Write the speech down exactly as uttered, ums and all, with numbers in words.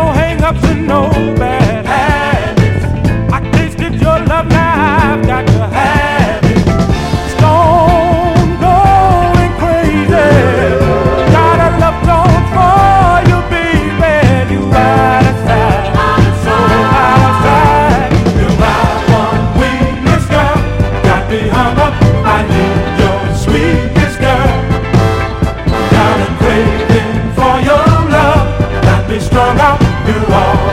hang-ups and no bad habits. I tasted your love, now I've got to have it. Stone going crazy. Got a love song for you, baby. You out of sight, so out of sight. You're my one weakness, girl. Got me hung up. I need your sweetness, girl. Got a craving for your love. Got me strung out. You are